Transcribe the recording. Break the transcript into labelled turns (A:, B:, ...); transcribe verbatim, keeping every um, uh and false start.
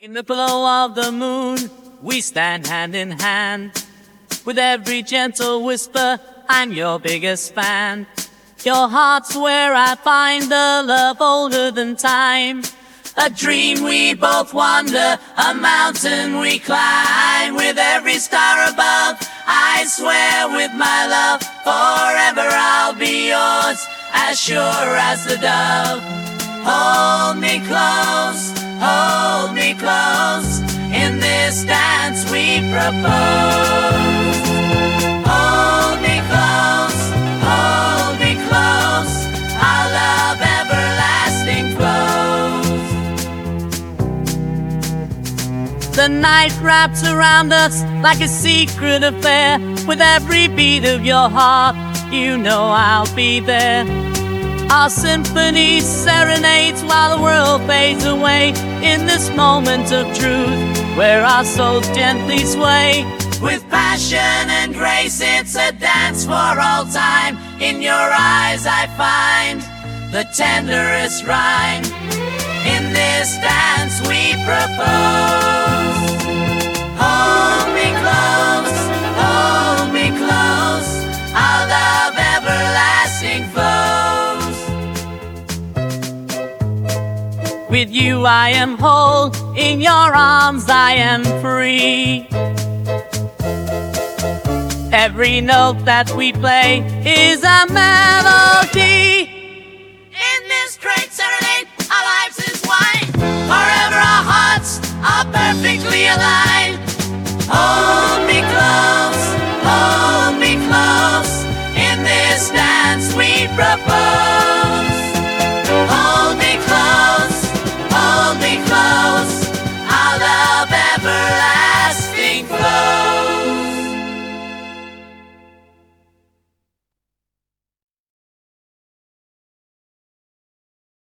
A: In the glow of the moon, we stand hand in hand. With every gentle whisper, I'm your biggest fan. Your heart's where I find the love older than time. A dream we both wander, a mountain we climb. With every star above, I swear with my love, forever I'll be yours, as sure as the dove. Hold me close, hold me close, in this dance we propose. Hold me close, hold me close, our love everlasting flows. The night wraps around us like a secret affair. With every beat of your heart, you know I'll be there. Our symphony serenades while the world fades away. In this moment of truth, where our souls gently sway. With passion and grace, it's a dance for all time. In your eyes I find the tenderest rhyme. In this dance we propose. Hold me close, hold me close, our love everlasting flows. With you I am whole, in your arms I am free. Every note that we play is a melody. In this great serenade, our lives is wine. Forever our hearts are perfectly aligned.